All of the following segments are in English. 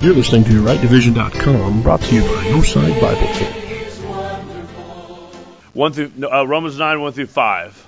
You're listening to RightDivision.com, brought to you by Northside Bible Church. Romans 9, 1 through 5.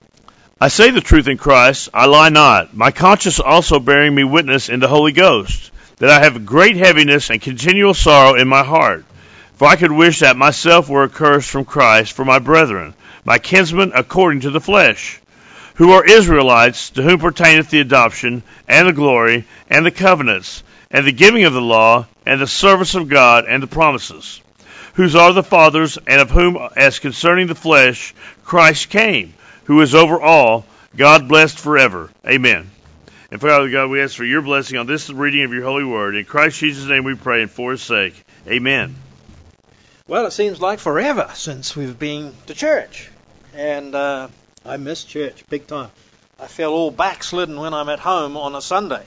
I say the truth in Christ, I lie not. My conscience also bearing me witness in the Holy Ghost, that I have great heaviness and continual sorrow in my heart. For I could wish that myself were accursed from Christ for my brethren, my kinsmen according to the flesh, who are Israelites, to whom pertaineth the adoption, and the glory, and the covenants, and the giving of the law, and the service of God, and the promises, whose are the fathers, and of whom, as concerning the flesh, Christ came, who is over all, God blessed forever. Amen. And Father God, we ask for your blessing on this reading of your holy word. In Christ Jesus' name we pray, and for his sake. Amen. Well, it seems like forever since we've been to church. And I miss church big time. I feel all backslidden when I'm at home on a Sunday.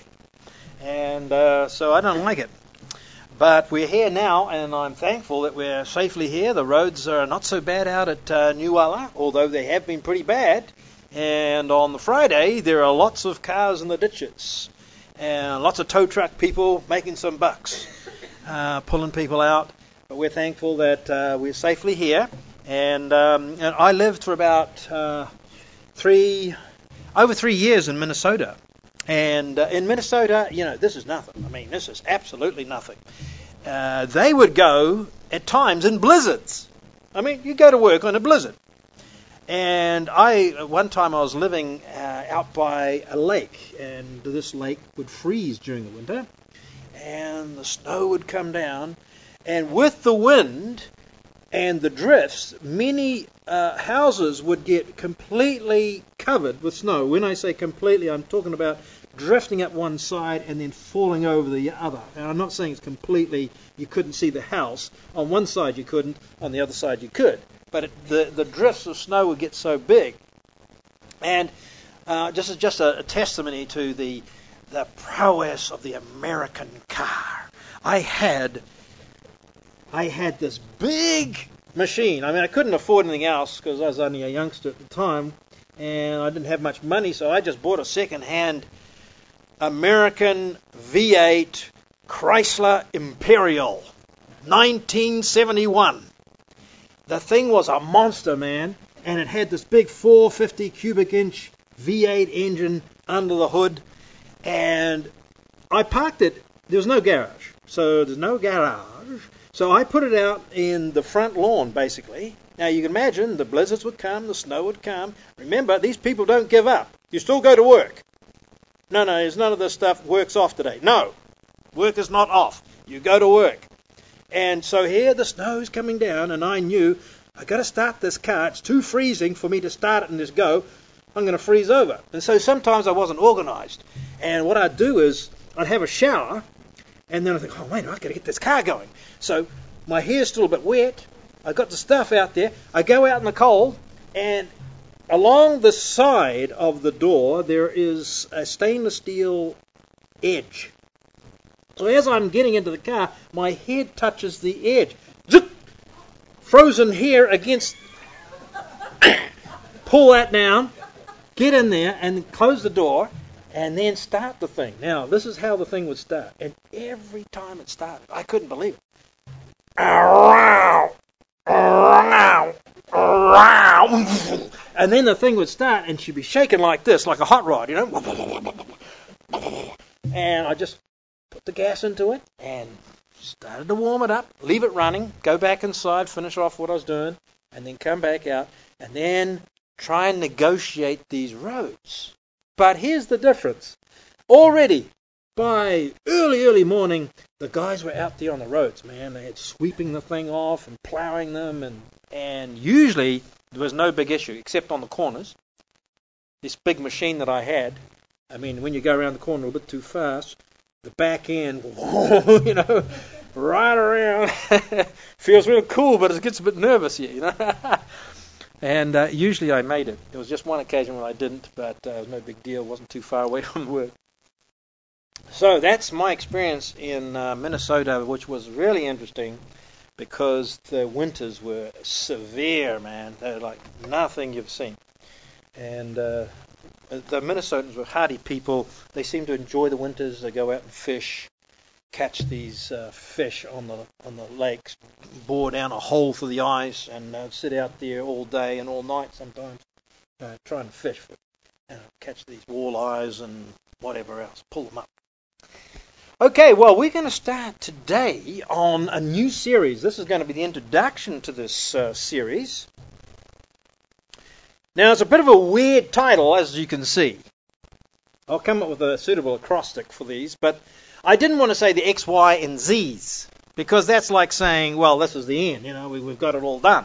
And so I don't like it. But we're here now, and I'm thankful that we're safely here. The roads are not so bad out at New Ulla, although they have been pretty bad. And on the Friday, there are lots of cars in the ditches. And lots of tow truck people making some bucks, pulling people out. But we're thankful that we're safely here. And I lived for about over 3 years in Minnesota. And in Minnesota, this is nothing. I mean, this is absolutely nothing. They would go at times in blizzards. I mean, you go to work on a blizzard. And one time I was living out by a lake, and this lake would freeze during the winter, and the snow would come down, and with the wind and the drifts, many houses would get completely covered with snow. When I say completely, I'm talking about drifting up one side and then falling over the other. And I'm not saying it's completely, you couldn't see the house. On one side you couldn't, on the other side you could. But the drifts of snow would get so big. And this is just a testimony to the prowess of the American car. I had this big machine. I mean, I couldn't afford anything else because I was only a youngster at the time, and I didn't have much money, so I just bought a second-hand American V8 Chrysler Imperial, 1971. The thing was a monster, man, and it had this big 450 cubic inch V8 engine under the hood, and I parked it. There was no garage, so there's no garage. So I put it out in the front lawn, basically. Now, you can imagine the blizzards would come, the snow would come. Remember, these people don't give up. You still go to work. No, there's none of this stuff works off today. No, work is not off. You go to work. And so here the snow is coming down, and I knew I've got to start this car. It's too freezing for me to start it and just go. I'm going to freeze over. And so sometimes I wasn't organized. And what I'd do is I'd have a shower, and then I think, oh, wait, I've got to get this car going. So my hair's still a bit wet. I got the stuff out there. I go out in the cold, and along the side of the door, there is a stainless steel edge. So as I'm getting into the car, my head touches the edge. Zip! Frozen hair against... Pull that down, get in there, and close the door, and then start the thing. Now, this is how the thing would start. And every time it started, I couldn't believe it. And then the thing would start, and she'd be shaking like this, like a hot rod, And I just put the gas into it, and started to warm it up, leave it running, go back inside, finish off what I was doing, and then come back out, and then try and negotiate these roads. But here's the difference. Already, by early morning, the guys were out there on the roads, man. They had sweeping the thing off and plowing them, and usually there was no big issue, except on the corners. This big machine that I had, I mean, when you go around the corner a bit too fast, the back end, right around. Feels real cool, but it gets a bit nervous here, And usually I made it. There was just one occasion when I didn't, but it was no big deal. It wasn't too far away from work. So that's my experience in Minnesota, which was really interesting because the winters were severe, man. They're like nothing you've seen. And the Minnesotans were hardy people. They seem to enjoy the winters. They go out and fish. catch these fish on the lakes, bore down a hole for the eyes, and sit out there all day and all night sometimes trying to fish for catch these walleyes and whatever else, pull them up. Okay, well, we're going to start today on a new series. This is going to be the introduction to this series. Now, it's a bit of a weird title, as you can see. I'll come up with a suitable acrostic for these, but I didn't want to say the X, Y, and Z's, because that's like saying, well, this is the end, we've got it all done.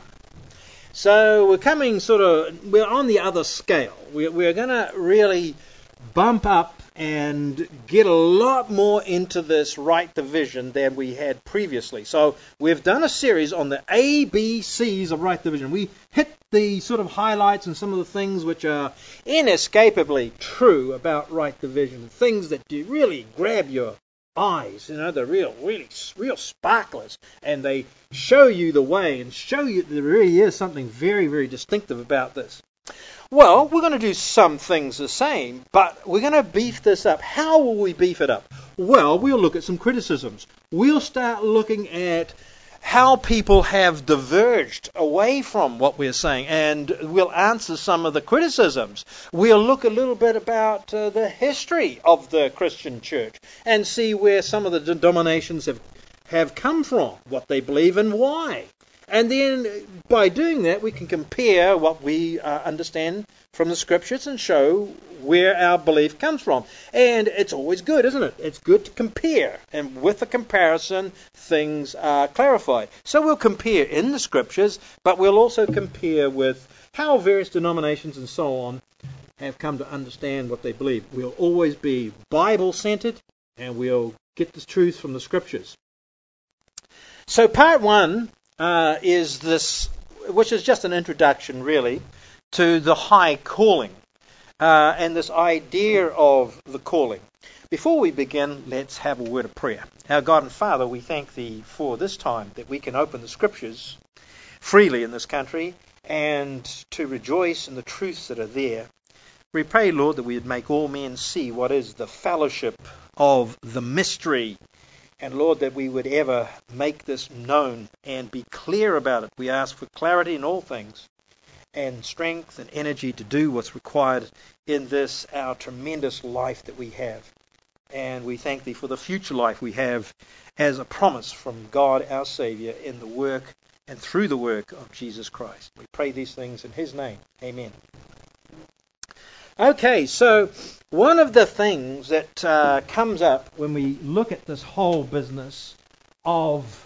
So we're on the other scale. We're going to really bump up and get a lot more into this right division than we had previously. So we've done a series on the ABCs of right division. We hit the sort of highlights and some of the things which are inescapably true about right division, things that do really grab your eyes, they're real sparklers, and they show you the way and show you there really is something very, very distinctive about this. Well, we're going to do some things the same, but we're going to beef this up. How will we beef it up? Well, we'll look at some criticisms. We'll start looking at how people have diverged away from what we're saying, and we'll answer some of the criticisms. We'll look a little bit about the history of the Christian church and see where some of the denominations have come from, what they believe and why. And then by doing that, we can compare what we understand from the Scriptures and show where our belief comes from. And it's always good, isn't it? It's good to compare. And with the comparison, things are clarified. So we'll compare in the Scriptures, but we'll also compare with how various denominations and so on have come to understand what they believe. We'll always be Bible-centered, and we'll get the truth from the Scriptures. So part one is this, which is just an introduction, really, to the high calling and this idea of the calling. Before we begin, let's have a word of prayer. Our God and Father, we thank Thee for this time that we can open the Scriptures freely in this country and to rejoice in the truths that are there. We pray, Lord, that we would make all men see what is the fellowship of the mystery. And Lord, that we would ever make this known and be clear about it. We ask for clarity in all things and strength and energy to do what's required in this, our tremendous life that we have. And we thank Thee for the future life we have as a promise from God our Savior in the work and through the work of Jesus Christ. We pray these things in His name. Amen. Okay, so one of the things that comes up when we look at this whole business of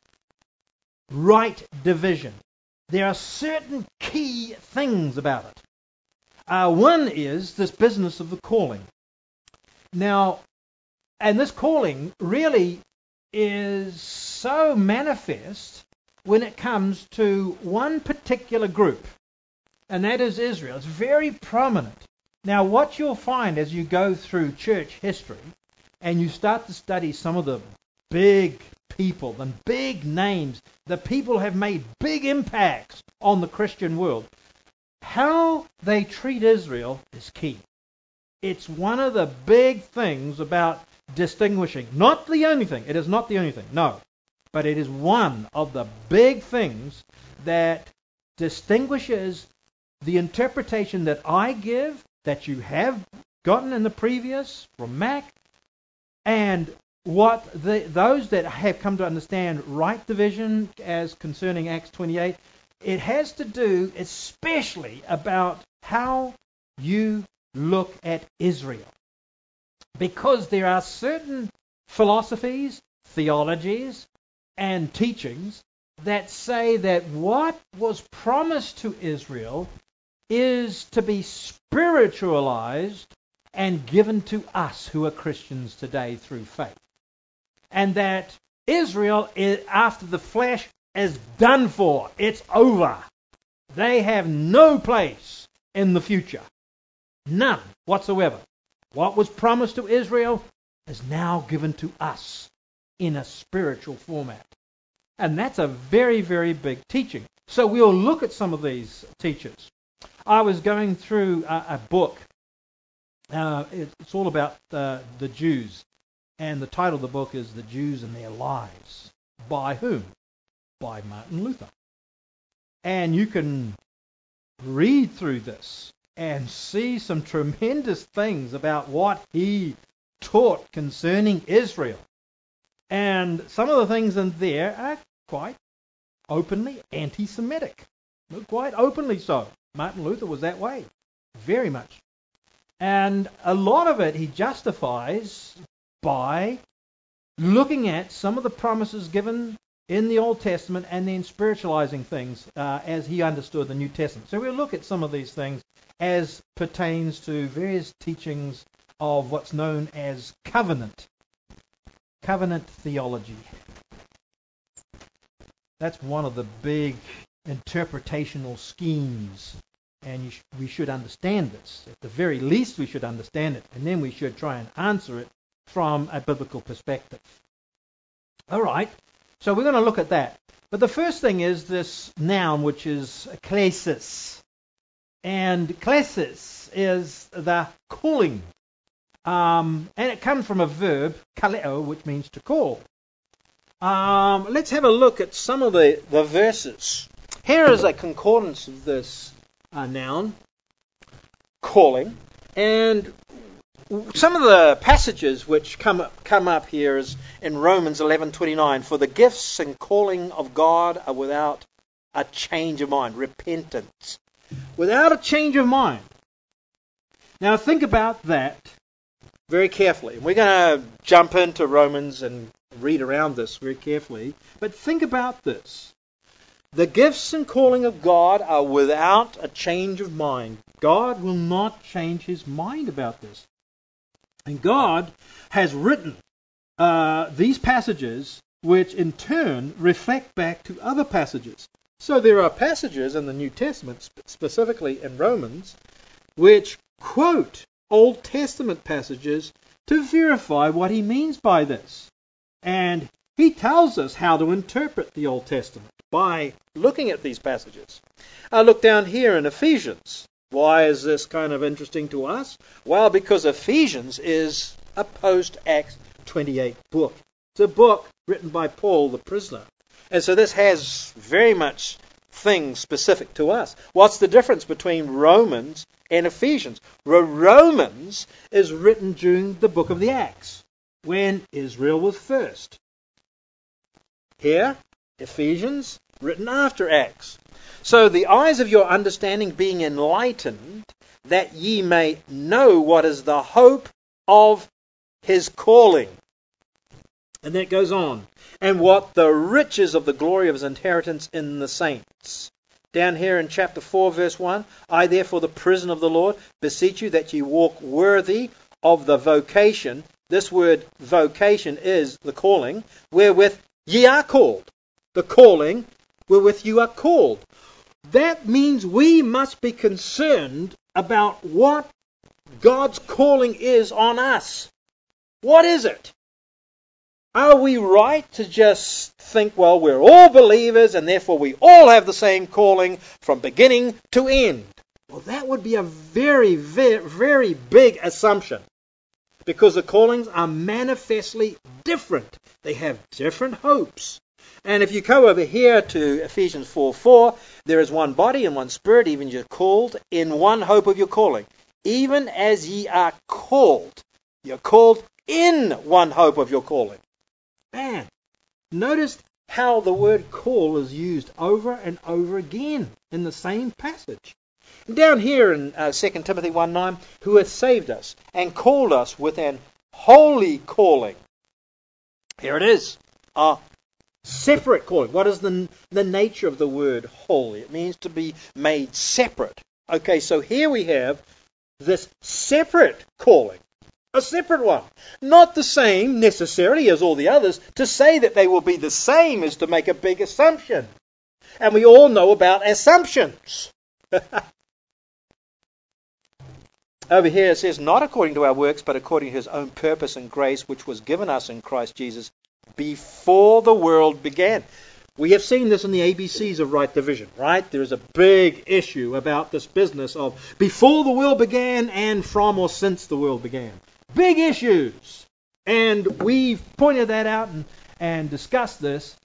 right division, there are certain key things about it. One is this business of the calling. Now, and this calling really is so manifest when it comes to one particular group, and that is Israel. It's very prominent. Now, what you'll find as you go through church history and you start to study some of the big people, the big names, the people who have made big impacts on the Christian world, how they treat Israel is key. It's one of the big things about distinguishing. Not the only thing. It is not the only thing. No. But it is one of the big things that distinguishes the interpretation that I give, that you have gotten in the previous from Mac, and what those that have come to understand right division as concerning Acts 28, it has to do especially about how you look at Israel. Because there are certain philosophies, theologies, and teachings that say that what was promised to Israel is to be spiritualized and given to us who are Christians today through faith. And that Israel, after the flesh, is done for. It's over. They have no place in the future. None whatsoever. What was promised to Israel is now given to us in a spiritual format. And that's a very, very big teaching. So we'll look at some of these teachers. I was going through a book. It's all about the Jews. And the title of the book is The Jews and Their Lies. By whom? By Martin Luther. And you can read through this and see some tremendous things about what he taught concerning Israel. And some of the things in there are quite openly anti-Semitic. Quite openly so. Martin Luther was that way. Very much. And a lot of it he justifies by looking at some of the promises given in the Old Testament and then spiritualizing things as he understood the New Testament. So we'll look at some of these things as pertains to various teachings of what's known as covenant theology. That's one of the big interpretational schemes, and we should understand this. At the very least, we should understand it, and then we should try and answer it from a biblical perspective. All right, so we're going to look at that. But the first thing is this noun, which is klesis. And klesis is the calling. And it comes from a verb, kaleo, which means to call. Let's have a look at some of the verses. Here is a concordance of this noun, calling. And some of the passages which come up here is in Romans 11:29. For the gifts and calling of God are without a change of mind, repentance. Without a change of mind. Now think about that very carefully. We're going to jump into Romans and read around this very carefully. But think about this. The gifts and calling of God are without a change of mind. God will not change his mind about this. And God has written these passages which in turn reflect back to other passages. So there are passages in the New Testament, specifically in Romans, which quote Old Testament passages to verify what he means by this. And he tells us how to interpret the Old Testament by looking at these passages. Look down here in Ephesians. Why is this kind of interesting to us? Well, because Ephesians is a post-Acts 28 book. It's a book written by Paul the prisoner. And so this has very much things specific to us. What's the difference between Romans and Ephesians? Romans is written during the book of the Acts, when Israel was first. Here, Ephesians, written after Acts. So the eyes of your understanding being enlightened, that ye may know what is the hope of his calling. And that goes on. And what the riches of the glory of his inheritance in the saints. Down here in chapter 4, verse 1, I therefore, the prisoner of the Lord, beseech you that ye walk worthy of the vocation. This word vocation is the calling, wherewith ye are called. The calling wherewith you are called. That means we must be concerned about what God's calling is on us. What is it? Are we right to just think, well, we're all believers and therefore we all have the same calling from beginning to end? Well, that would be a very, very, very big assumption, because the callings are manifestly different. They have different hopes. And if you go over here to Ephesians 4:4, there is one body and one spirit, even you're called in one hope of your calling. Even as ye are called. You're called in one hope of your calling. Man, notice how the word call is used over and over again in the same passage. Down here in 2 Timothy 1:9, who hath saved us and called us with an holy calling. Here it is, a separate calling. What is the nature of the word holy? It means to be made separate. Okay, so here we have this separate calling. A separate one. Not the same necessarily as all the others. To say that they will be the same is to make a big assumption. And we all know about assumptions. Over here it says, not according to our works, but according to his own purpose and grace, which was given us in Christ Jesus before the world began. We have seen this in the ABCs of right division, right? There is a big issue about this business of before the world began and from or since the world began. Big issues. And we've pointed that out and discussed this,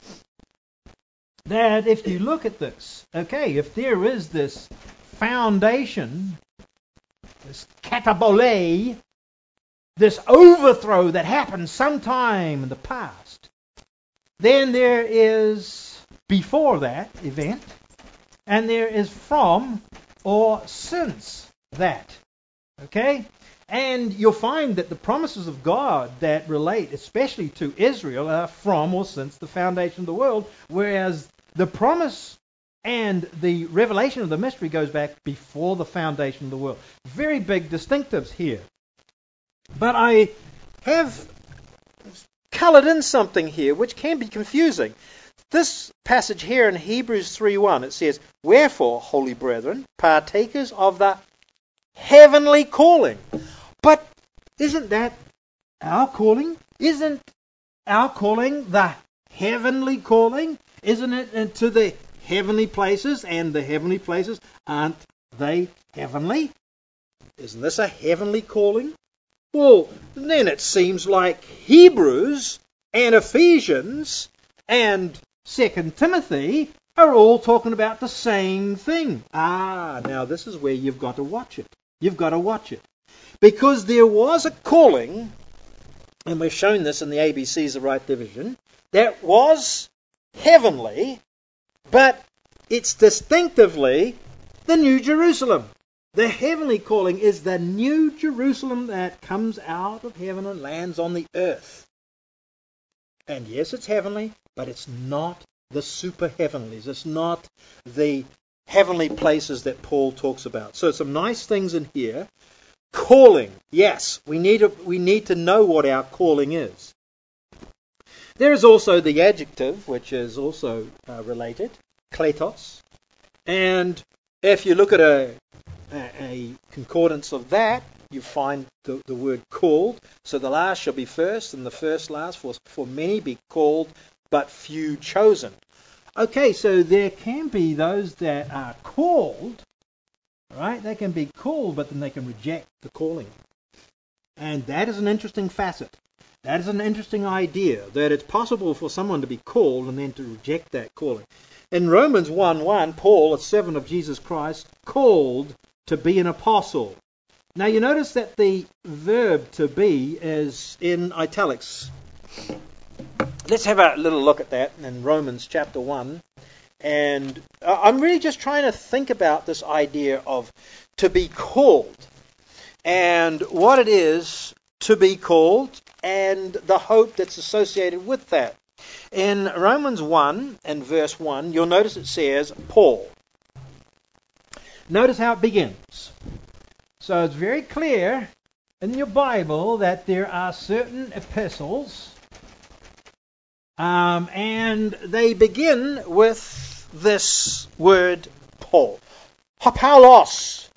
that if you look at this, okay, if there is this foundation, this katabole, this overthrow that happened sometime in the past, then there is before that event, and there is from or since that. Okay? And you'll find that the promises of God that relate especially to Israel are from or since the foundation of the world, whereas the promise and the revelation of the mystery goes back before the foundation of the world. Very big distinctives here. But I have colored in something here which can be confusing. This passage here in Hebrews 3:1, it says, "Wherefore, holy brethren, partakers of the heavenly calling." But isn't that our calling? Isn't our calling the heavenly calling? Isn't it into the heavenly places? And the heavenly places, aren't they heavenly? Isn't this a heavenly calling? Well, then it seems like Hebrews and Ephesians and 2 Timothy are all talking about the same thing. Now this is where you've got to watch it. You've got to watch it. Because there was a calling, and we've shown this in the ABCs of Right Division, that was heavenly, but it's distinctively the New Jerusalem. The heavenly calling is the New Jerusalem that comes out of heaven and lands on the earth. And yes, it's heavenly, but it's not the super heavenlies. It's not the heavenly places that Paul talks about. So some nice things in here. Calling. Yes, we need to know what our calling is. There is also the adjective, which is also related, kletos. And if you look at a concordance of that, you find the word called. So the last shall be first, and the first last, for many be called, but few chosen. Okay, so there can be those that are called, right? They can be called, but then they can reject the calling. And that is an interesting facet. That is an interesting idea, that it's possible for someone to be called and then to reject that calling. In Romans 1:1, Paul, a servant of Jesus Christ, called to be an apostle. Now you notice that the verb to be is in italics. Let's have a little look at that in Romans chapter 1. And I'm really just trying to think about this idea of to be called and what it is to be called and the hope that's associated with that. In Romans 1 and verse 1, you'll notice it says Paul. Notice how it begins. So it's very clear in your Bible that there are certain epistles and they begin with this word Paul. Paulos.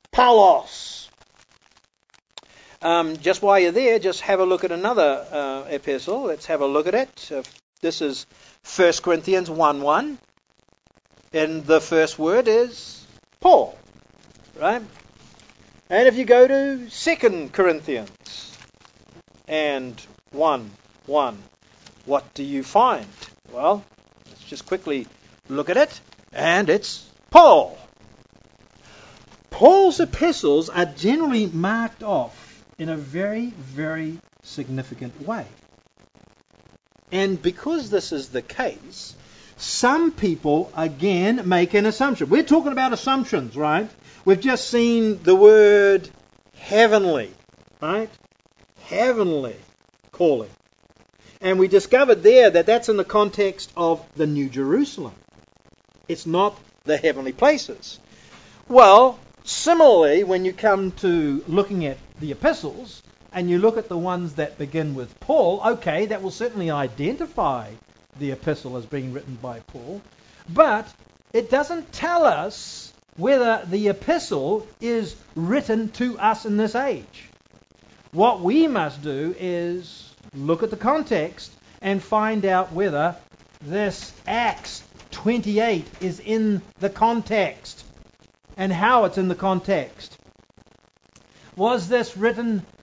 Just while you're there, just have a look at another epistle. Let's have a look at it. This is 1 Corinthians 1:1. And the first word is Paul. Right? And if you go to 2 Corinthians and 1:1, what do you find? Well, let's just quickly look at it, and it's Paul. Paul's epistles are generally marked off in a very, very significant way. And because this is the case, some people, again, make an assumption. We're talking about assumptions, right? We've just seen the word heavenly, right? Heavenly calling. And we discovered there that that's in the context of the New Jerusalem. It's not the heavenly places. Well, similarly, when you come to looking at the epistles, and you look at the ones that begin with Paul, okay, that will certainly identify the epistle as being written by Paul, but it doesn't tell us whether the epistle is written to us in this age. What we must do is look at the context and find out whether this Acts 28 is in the context and how it's in the context. Was this written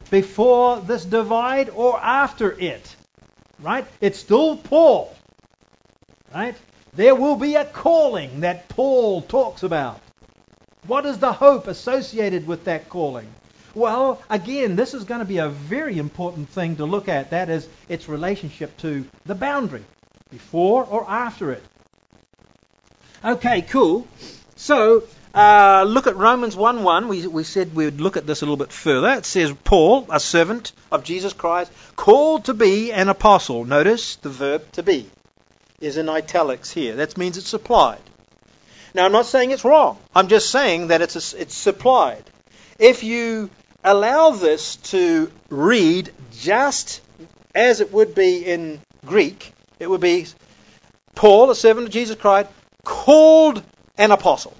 before this divide or after it? Right? It's still Paul. Right? There will be a calling that Paul talks about. What is the hope associated with that calling? Well, again, this is going to be a very important thing to look at. That is its relationship to the boundary, before or after it. Okay, cool. So, look at Romans 1:1. We said we would look at this a little bit further. It says, Paul, a servant of Jesus Christ, called to be an apostle. Notice the verb to be is in italics here. That means it's supplied. Now, I'm not saying it's wrong. I'm just saying that it's supplied. If you allow this to read just as it would be in Greek, it would be Paul, a servant of Jesus Christ, called an apostle.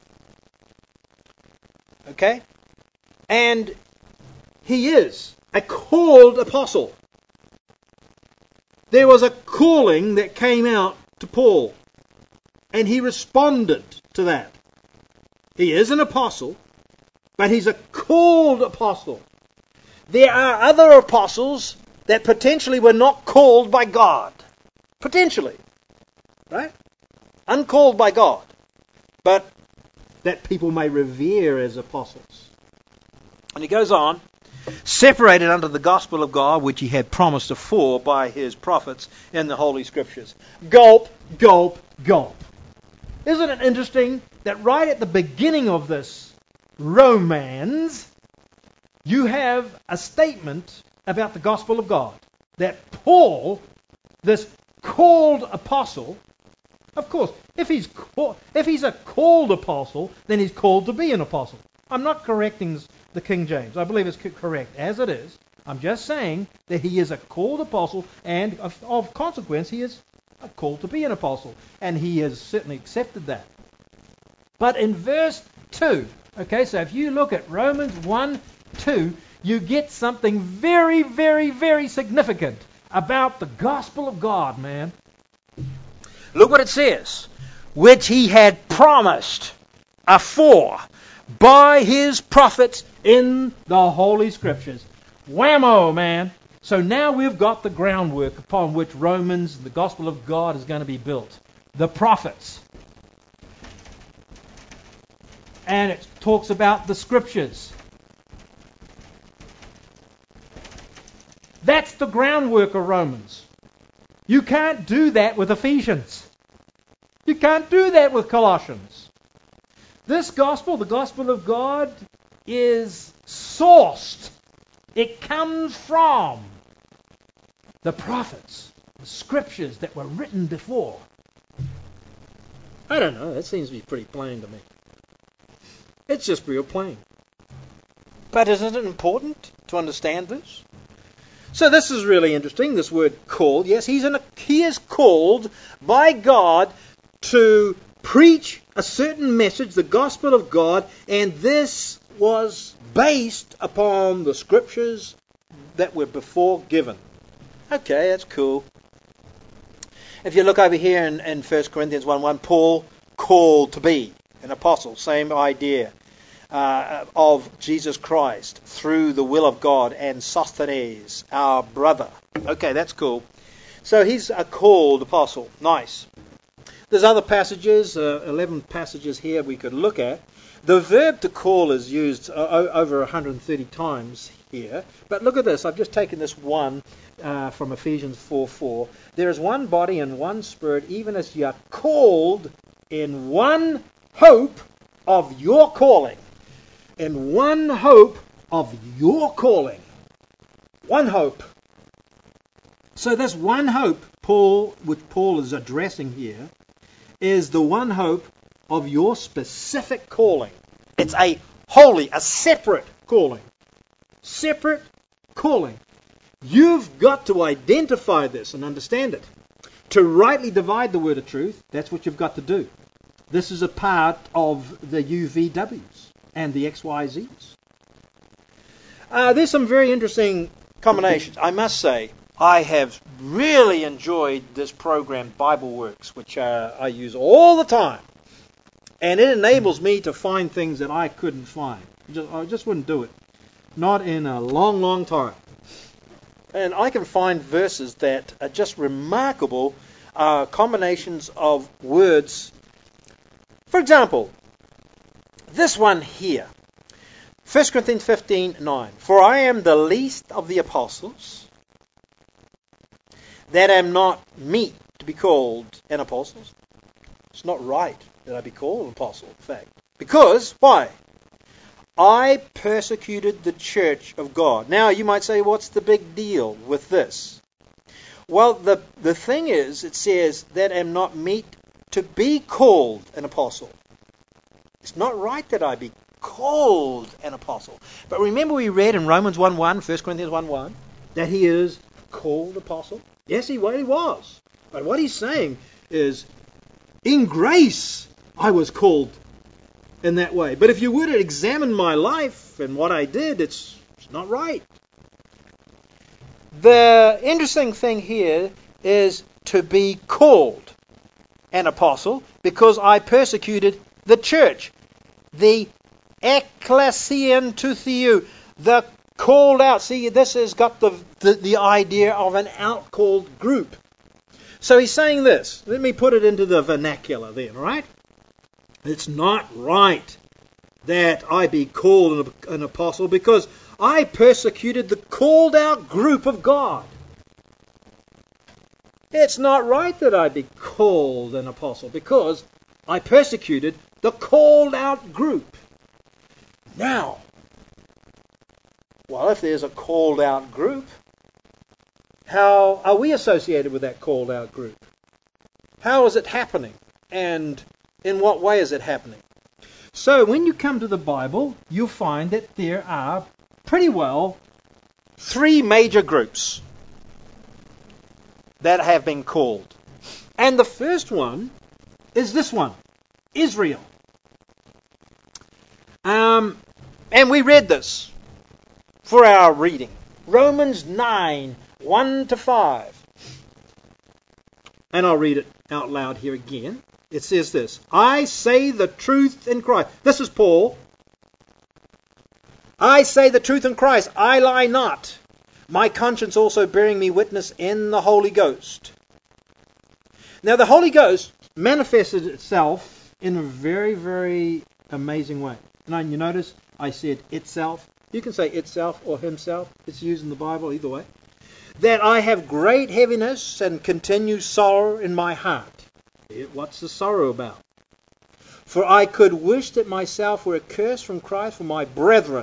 Okay? And he is a called apostle. There was a calling that came out to Paul, and he responded to that. He is an apostle, but he's a called apostle. There are other apostles that potentially were not called by God. Potentially. Right? Uncalled by God. But that people may revere as apostles. And he goes on, separated under the gospel of God, which he had promised afore by his prophets in the Holy Scriptures. Gulp, gulp, gulp. Isn't it interesting that right at the beginning of this romance, you have a statement about the gospel of God. That Paul, this called apostle, of course, if he's a called apostle, then he's called to be an apostle. I'm not correcting the King James. I believe it's correct as it is. I'm just saying that he is a called apostle, and of consequence, he is called to be an apostle. And he has certainly accepted that. But in verse 2, okay, so if you look at Romans 1:2, you get something very, very, very significant about the gospel of God, man. Look what it says. Which he had promised afore by his prophets in the Holy Scriptures. Whammo, man. So now we've got the groundwork upon which Romans, the gospel of God, is going to be built. The prophets. And it talks about the Scriptures. That's the groundwork of Romans. You can't do that with Ephesians. You can't do that with Colossians. This gospel, the gospel of God, is sourced. It comes from the prophets, the Scriptures that were written before. I don't know, that seems to be pretty plain to me. It's just real plain. But isn't it important to understand this? So this is really interesting, this word called. Yes, he is called by God to preach a certain message, the gospel of God, and this was based upon the Scriptures that were before given. Okay, that's cool. If you look over here in 1 Corinthians 1:1, Paul called to be an apostle, same idea. Of Jesus Christ through the will of God, and Sosthenes, our brother. Okay, that's cool. So he's a called apostle. Nice. There's other passages, 11 passages here we could look at. The verb to call is used over 130 times here. But look at this. I've just taken this one from Ephesians 4:4. There is one body and one spirit, even as you are called in one hope of your calling. In one hope of your calling. One hope. So this one hope, which Paul is addressing here, is the one hope of your specific calling. It's a separate calling. Separate calling. You've got to identify this and understand it. To rightly divide the word of truth, that's what you've got to do. This is a part of the UVWs. And the XYZs. There's some very interesting combinations. I must say, I have really enjoyed this program, BibleWorks, which I use all the time. And it enables me to find things that I couldn't find. I just wouldn't do it. Not in a long, long time. And I can find verses that are just remarkable combinations of words. For example, this one here. 1 Corinthians 15:9. For I am the least of the apostles, that am not meet to be called an apostle. It's not right that I be called an apostle, in fact. Because, why? I persecuted the church of God. Now, you might say, what's the big deal with this? Well, the thing is, it says, that am not meet to be called an apostle. It's not right that I be called an apostle. But remember we read in Romans 1:1, 1 Corinthians 1:1, that he is called apostle? Yes, he was. But what he's saying is, in grace, I was called in that way. But if you were to examine my life and what I did, it's not right. The interesting thing here is to be called an apostle because I persecuted the church. The ekklesian to theou, the called out. See, this has got the idea of an out-called group. So he's saying this. Let me put it into the vernacular then, all right? It's not right that I be called an apostle because I persecuted the called out group of God. It's not right that I be called an apostle because I persecuted the called out group. Now, well, if there's a called out group, how are we associated with that called out group? How is it happening? And in what way is it happening? So when you come to the Bible, you'll find that there are pretty well 3 major groups that have been called. And the first one is this one, Israel. And we read this for our reading. Romans 9, 1-5. And I'll read it out loud here again. It says this, I say the truth in Christ. This is Paul. I say the truth in Christ. I lie not. My conscience also bearing me witness in the Holy Ghost. Now the Holy Ghost manifested itself in a very, very amazing way. And you notice I said itself. You can say itself or himself. It's used in the Bible either way. That I have great heaviness and continued sorrow in my heart. What's the sorrow about? For I could wish that myself were accursed from Christ for my brethren,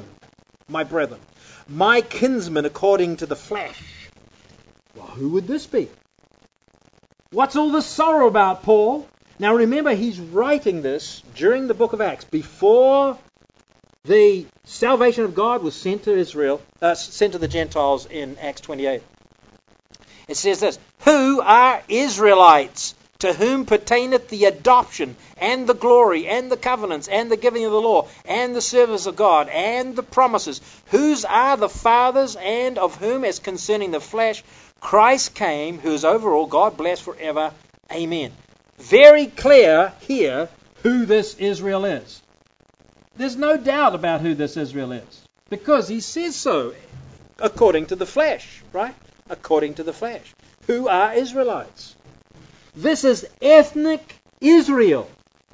my kinsmen according to the flesh. Well, who would this be? What's all this sorrow about, Paul? Now remember, he's writing this during the book of Acts, before the salvation of God was sent to Israel, sent to the Gentiles in Acts 28. It says this, who are Israelites, to whom pertaineth the adoption, and the glory, and the covenants, and the giving of the law, and the service of God, and the promises, whose are the fathers, and of whom, as concerning the flesh, Christ came, who is over all, God bless forever. Amen. Very clear here who this Israel is. There's no doubt about who this Israel is, because he says so, according to the flesh, right? According to the flesh. Who are Israelites? This is ethnic Israel.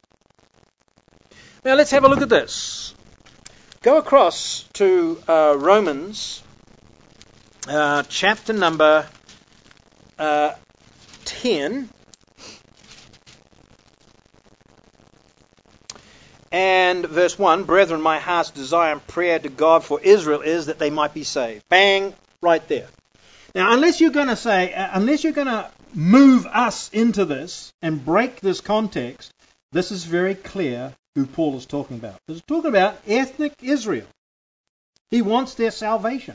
Now let's have a look at this. Go across to Romans chapter number 10. And verse 1, brethren, my heart's desire and prayer to God for Israel is that they might be saved. Bang, right there. Now, unless you're going to move us into this and break this context, this is very clear who Paul is talking about. He's talking about ethnic Israel. He wants their salvation.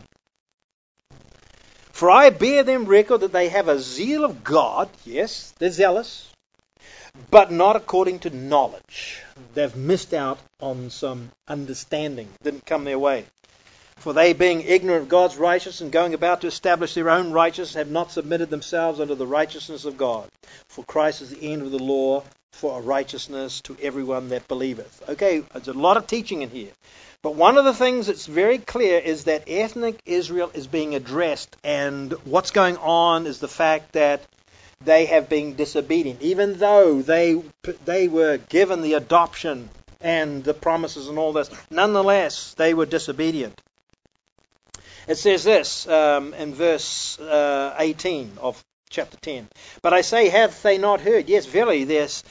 For I bear them record that they have a zeal of God. Yes, they're zealous, but not according to knowledge. They've missed out on some understanding. Didn't come their way. For they, being ignorant of God's righteousness and going about to establish their own righteousness, have not submitted themselves unto the righteousness of God. For Christ is the end of the law for a righteousness to everyone that believeth. Okay, there's a lot of teaching in here. But one of the things that's very clear is that ethnic Israel is being addressed, and what's going on is the fact that they have been disobedient. Even though they were given the adoption and the promises and all this, nonetheless, they were disobedient. It says this in verse 18 of chapter 10. But I say, have they not heard? Yes, verily,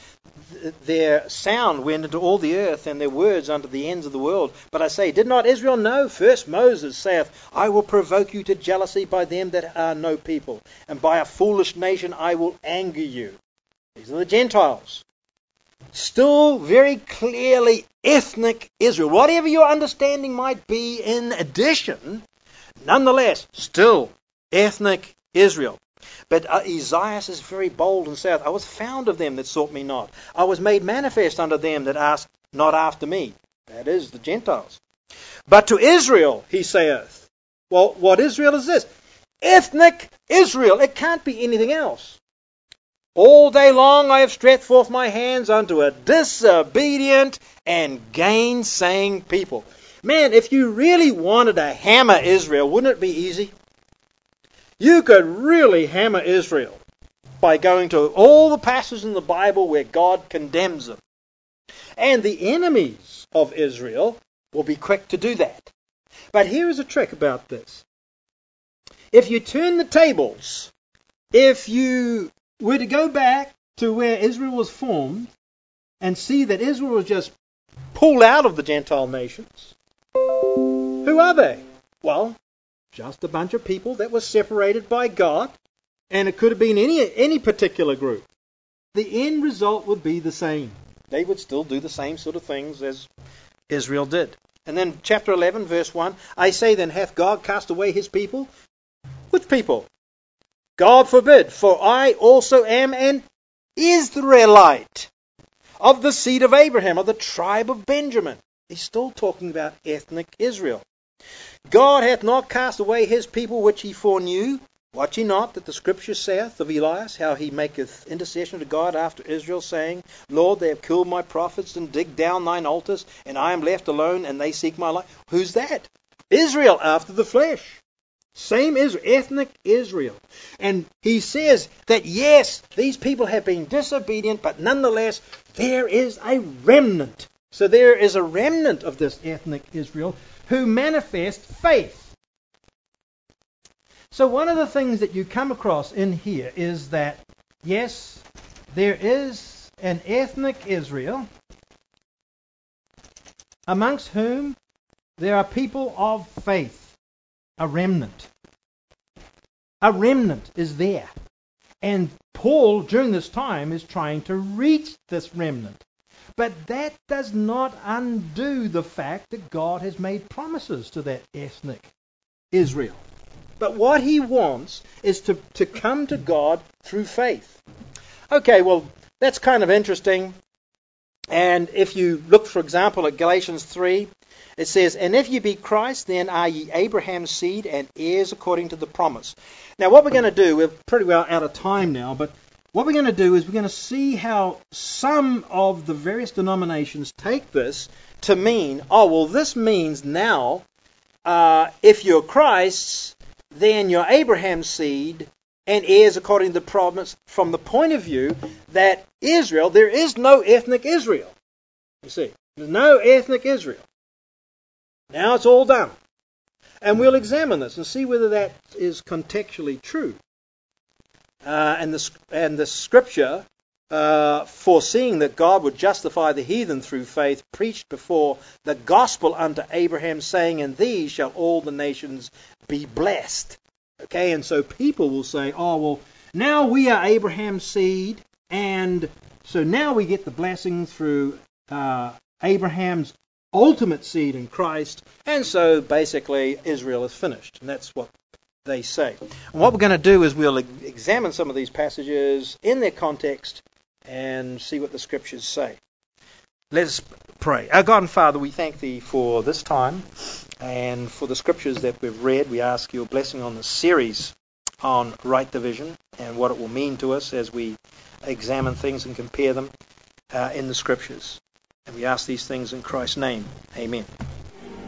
their sound went into all the earth, and their words unto the ends of the world. But I say, did not Israel know? First Moses saith, I will provoke you to jealousy by them that are no people, and by a foolish nation I will anger you. These are the Gentiles. Still very clearly ethnic Israel. Whatever your understanding might be in addition, nonetheless, still ethnic Israel. But Isaiah is very bold and saith, I was found of them that sought me not. I was made manifest unto them that asked not after me. That is, the Gentiles. But to Israel, he saith. Well, what Israel is this? Ethnic Israel. It can't be anything else. All day long I have stretched forth my hands unto a disobedient and gainsaying people. Man, if you really wanted to hammer Israel, wouldn't it be easy? You could really hammer Israel by going to all the passages in the Bible where God condemns them. And the enemies of Israel will be quick to do that. But here is a trick about this. If you turn the tables, if you were to go back to where Israel was formed and see that Israel was just pulled out of the Gentile nations, who are they? Well, just a bunch of people that were separated by God, and it could have been any particular group. The end result would be the same. They would still do the same sort of things as Israel did. And then chapter 11, verse 1, I say then, hath God cast away his people? Which people? God forbid, for I also am an Israelite, of the seed of Abraham, of the tribe of Benjamin. He's still talking about ethnic Israel. God hath not cast away his people which he foreknew. Watch ye not that the Scripture saith of Elias, how he maketh intercession to God after Israel, saying, Lord, they have killed my prophets and digged down thine altars, and I am left alone, and they seek my life. Who's that? Israel after the flesh. Same Israel, ethnic Israel. And he says that yes, these people have been disobedient, but nonetheless, there is a remnant. So there is a remnant of this ethnic Israel who manifest faith. So one of the things that you come across in here is that, yes, there is an ethnic Israel amongst whom there are people of faith, a remnant. A remnant is there. And Paul, during this time, is trying to reach this remnant. But that does not undo the fact that God has made promises to that ethnic Israel. But what he wants is to come to God through faith. Okay, well, that's kind of interesting. And if you look, for example, at Galatians 3, it says, And if ye be Christ, then are ye Abraham's seed and heirs according to the promise. Now, what we're going to do, we're pretty well out of time now, but what we're going to do is we're going to see how some of the various denominations take this to mean, oh, well, this means now, if you're Christ's, then you're Abraham's seed and heirs according to the promise, from the point of view that Israel, there is no ethnic Israel. You see, there's no ethnic Israel. Now it's all done. And we'll examine this and see whether that is contextually true. And the Scripture, foreseeing that God would justify the heathen through faith, preached before the gospel unto Abraham, saying, In these shall all the nations be blessed. Okay, and so people will say, oh, well, now we are Abraham's seed, and so now we get the blessing through Abraham's ultimate seed in Christ, and so basically Israel is finished. And that's what they say. And what we're going to do is we'll examine some of these passages in their context and see what the Scriptures say. Let us pray. Our God and Father, we thank Thee for this time and for the Scriptures that we've read. We ask Your blessing on the series on right division and what it will mean to us as we examine things and compare them in the Scriptures. And we ask these things in Christ's name. Amen.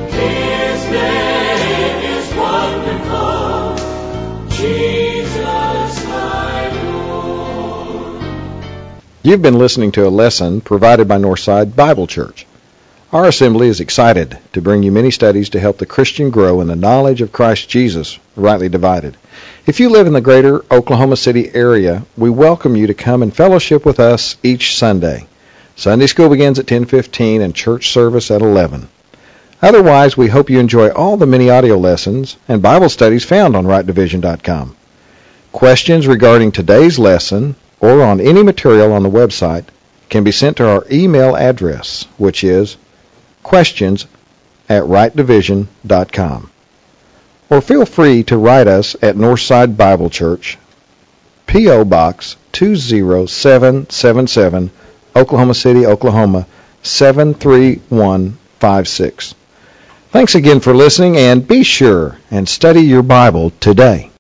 His name is wonderful, Jesus my Lord. You've been listening to a lesson provided by Northside Bible Church. Our assembly is excited to bring you many studies to help the Christian grow in the knowledge of Christ Jesus, rightly divided. If you live in the greater Oklahoma City area, we welcome you to come and fellowship with us each Sunday. Sunday school begins at 10:15 and church service at 11. Otherwise, we hope you enjoy all the many audio lessons and Bible studies found on rightdivision.com. Questions regarding today's lesson or on any material on the website can be sent to our email address, which is questions@rightdivision.com. Or feel free to write us at Northside Bible Church, P.O. Box 20777, Oklahoma City, Oklahoma 73156. Thanks again for listening, and be sure and study your Bible today.